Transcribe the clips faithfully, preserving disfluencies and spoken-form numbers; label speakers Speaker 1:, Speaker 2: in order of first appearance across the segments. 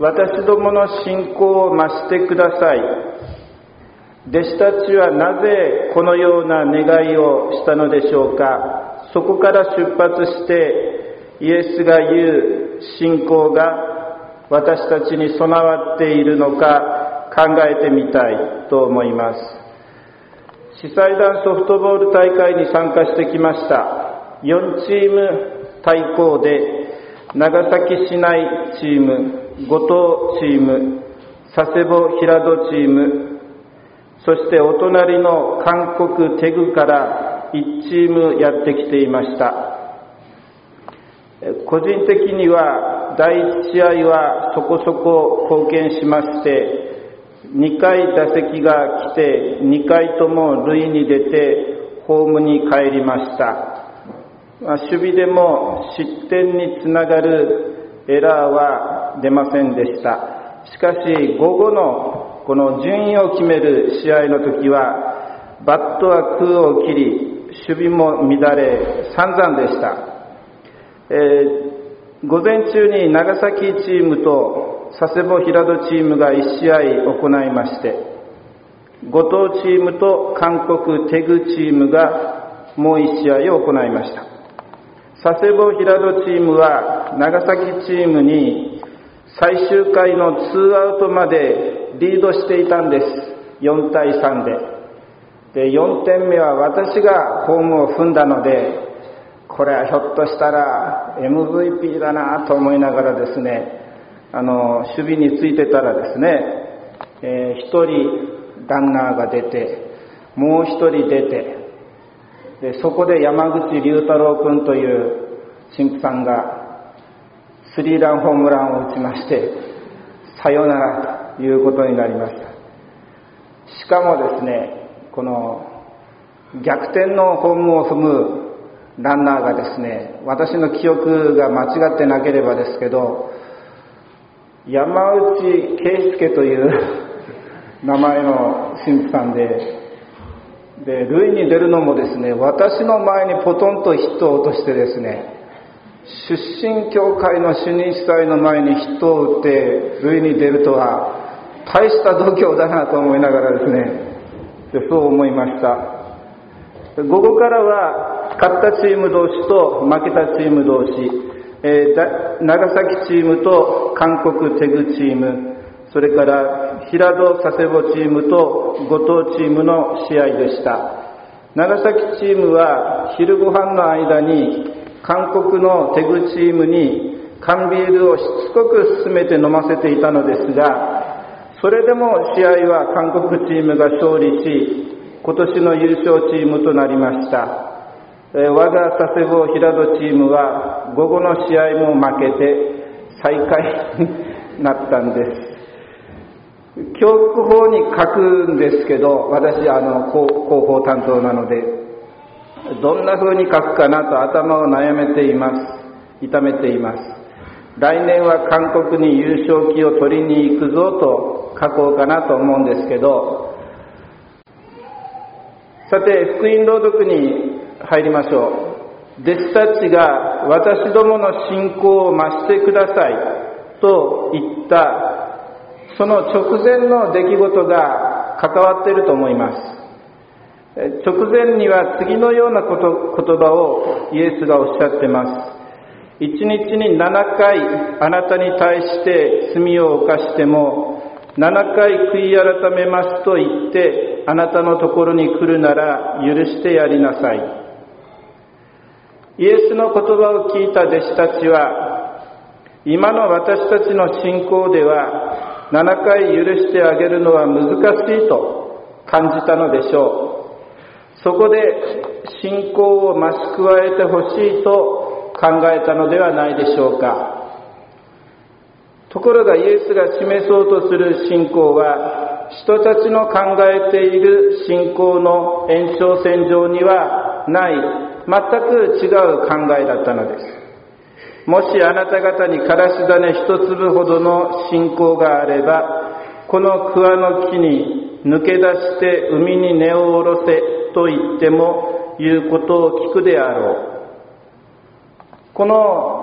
Speaker 1: 私どもの信仰を増してください。弟子たちはなぜこのような願いをしたのでしょうか。そこから出発してイエスが言う信仰が私たちに備わっているのか考えてみたいと思います。司祭団ソフトボール大会に参加してきました。よんチーム対抗で長崎市内チーム、五島チーム、佐世保平戸チーム、そしてお隣の韓国テグからいちチームやってきていました。個人的にはだいいち試合はそこそこ貢献しまして、にかい打席が来てにかいとも塁に出てホームに帰りました。守備でも失点につながるエラーは出ませんでした。しかし午後のこの順位を決める試合の時はバットは空を切り、守備も乱れ散々でした。えー、午前中に長崎チームと佐世保平戸チームがいち試合行いまして、五島チームと韓国テグチームがもういち試合を行いました。佐世保平戸チームは長崎チームに最終回のツーアウトまでリードしていたんです。よんたいさんで。で、よんてんめは私がホームを踏んだので、これはひょっとしたら エムブイピー だなと思いながらですね、あの、守備についてたらですね、えー、ひとりランナーが出て、もうひとり出て、で、そこで山口龍太郎君という神父さんがスリーランホームランを打ちまして、さよならということになりました。しかもですね、この逆転のホームを踏むランナーがですね、私の記憶が間違ってなければですけど、山内圭介という名前の神父さんで、で、塁に出るのもですね、私の前にポトンとヒットを落としてですね、出身教会の主任司祭の前にヒットを打って塁に出るとは大した度胸だなと思いながらですね、でそう思いました。午後からは勝ったチーム同士と負けたチーム同士、えー、長崎チームと韓国テグチーム、それから平戸佐世保チームと五島チームの試合でした。長崎チームは昼ご飯の間に韓国のテグチームに缶ビールをしつこく勧めて飲ませていたのですが、それでも試合は韓国チームが勝利し、今年の優勝チームとなりました。えー、我が佐世保平戸チームは午後の試合も負けて最下位になったんです。教育法に書くんですけど、私あの広報担当なので、どんな風に書くかなと頭を悩めています。痛めています。来年は韓国に優勝旗を取りに行くぞと書こうかなと思うんですけど、さて福音朗読に入りましょう。弟子たちが私どもの信仰を増してくださいと言ったその直前の出来事が関わっていると思います。直前には次のようなこと言葉をイエスがおっしゃってます。一日にななかいあなたに対して罪を犯してもななかい悔い改めますと言ってあなたのところに来るなら許してやりなさい。イエスの言葉を聞いた弟子たちは今の私たちの信仰ではななかい許してあげるのは難しいと感じたのでしょう。そこで信仰を増し加えてほしいと考えたのではないでしょうか。ところがイエスが示そうとする信仰は人たちの考えている信仰の延長線上にはない全く違う考えだったのです。もしあなた方にからし種一粒ほどの信仰があればこの桑の木に抜け出して海に根を下ろせと言っても言うことを聞くであろう。この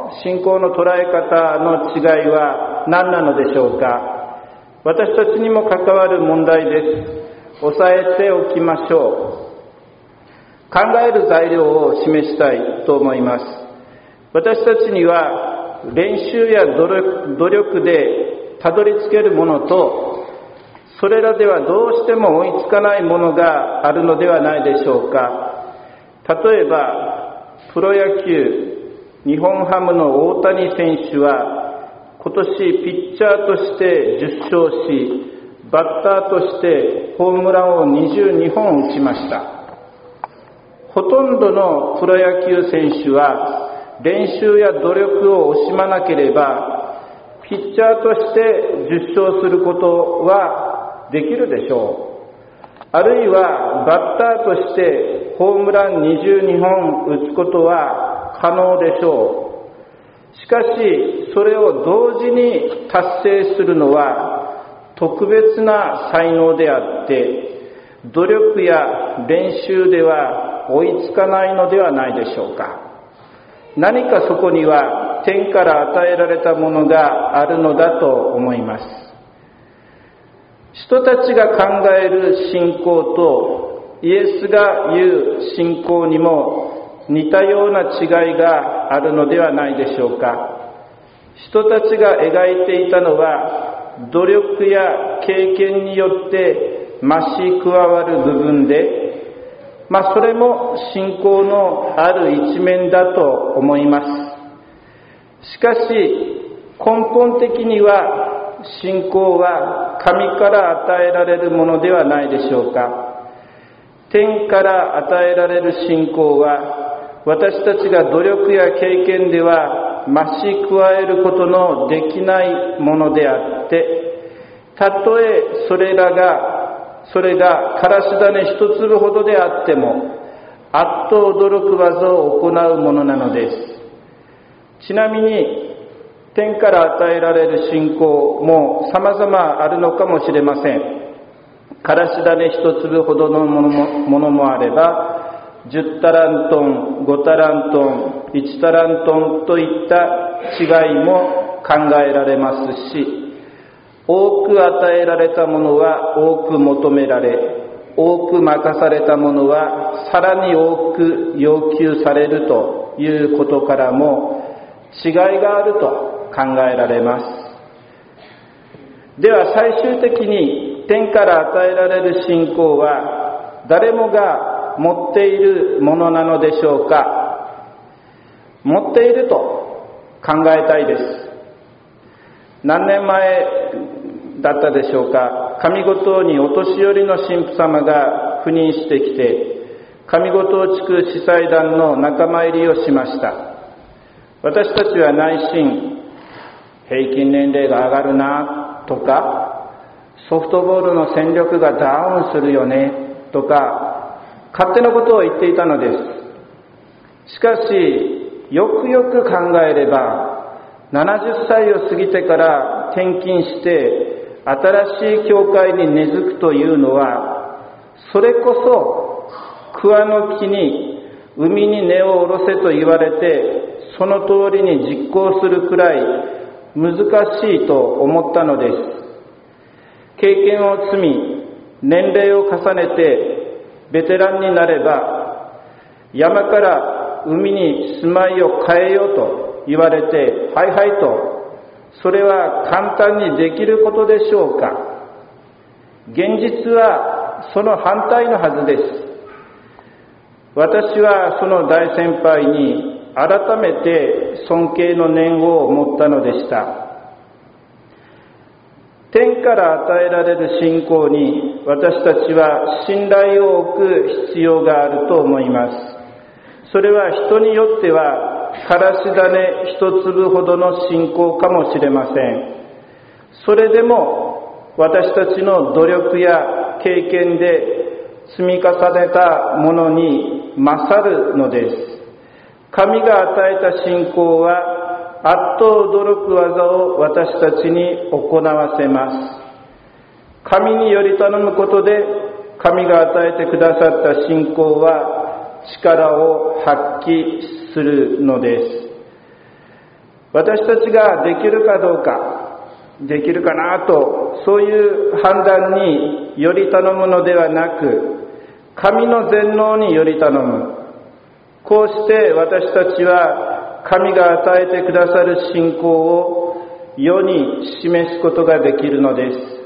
Speaker 1: の信仰の捉え方の違いは何なのでしょうか。私たちにも関わる問題です。押さえておきましょう。考える材料を示したいと思います。私たちには練習や努力でたどり着けるものと、それらではどうしても追いつかないものがあるのではないでしょうか。例えばプロ野球、日本ハムの大谷選手は今年ピッチャーとしてじゅっ勝し、バッターとしてホームランをにじゅうにほん打ちました。ほとんどのプロ野球選手は練習や努力を惜しまなければピッチャーとしてじゅっ勝することはできるでしょう。あるいはバッターとしてホームランにじゅうにほん打つことは可能でしょう。しかしそれを同時に達成するのは特別な才能であって、努力や練習では追いつかないのではないでしょうか。何かそこには天から与えられたものがあるのだと思います。人たちが考える信仰とイエスが言う信仰にも似たような違いがあるのではないでしょうか。人たちが描いていたのは努力や経験によって増し加わる部分で、まあそれも信仰のある一面だと思います。しかし根本的には信仰は神から与えられるものではないでしょうか。天から与えられる信仰は私たちが努力や経験では増し加えることのできないものであって、たとえそれらがそれがからし種一粒ほどであってもあっと驚く技を行うものなのです。ちなみに天から与えられる信仰も様々あるのかもしれません。からし種一粒ほどのものも、ものもあればじゅうタラントン、ごタラントン、いちタラントンといった違いも考えられますし、多く与えられたものは多く求められ、多く任されたものはさらに多く要求されるということからも違いがあると考えられます。では最終的に天から与えられる信仰は誰もが持っているものなのでしょうか。持っていると考えたいです。何年前だったでしょうか。上五島にお年寄りの神父様が赴任してきて、上五島地区司祭団の仲間入りをしました。私たちは内心、平均年齢が上がるなとか、ソフトボールの戦力がダウンするよねとか、勝手なことを言っていたのです。しかしよくよく考えれば、ななじゅっさいを過ぎてから転勤して新しい教会に根付くというのは、それこそ桑の木に海に根を下ろせと言われてその通りに実行するくらい難しいと思ったのです。経験を積み年齢を重ねてベテランになれば、山から海に住まいを変えようと言われて、はいはいと、それは簡単にできることでしょうか。現実はその反対のはずです。私はその大先輩に改めて尊敬の念を持ったのでした。天から与えられる信仰に私たちは信頼を置く必要があると思います。それは人によってはからし種一粒ほどの信仰かもしれません。それでも私たちの努力や経験で積み重ねたものに勝るのです。神が与えた信仰はあっと驚く技を私たちに行わせます。神により頼むことで神が与えてくださった信仰は力を発揮するのです。 私たちができるかどうか、できるかなと、そういう判断により頼むのではなく、神の全能により頼む。こうして私たちは神が与えてくださる信仰を世に示すことができるのです。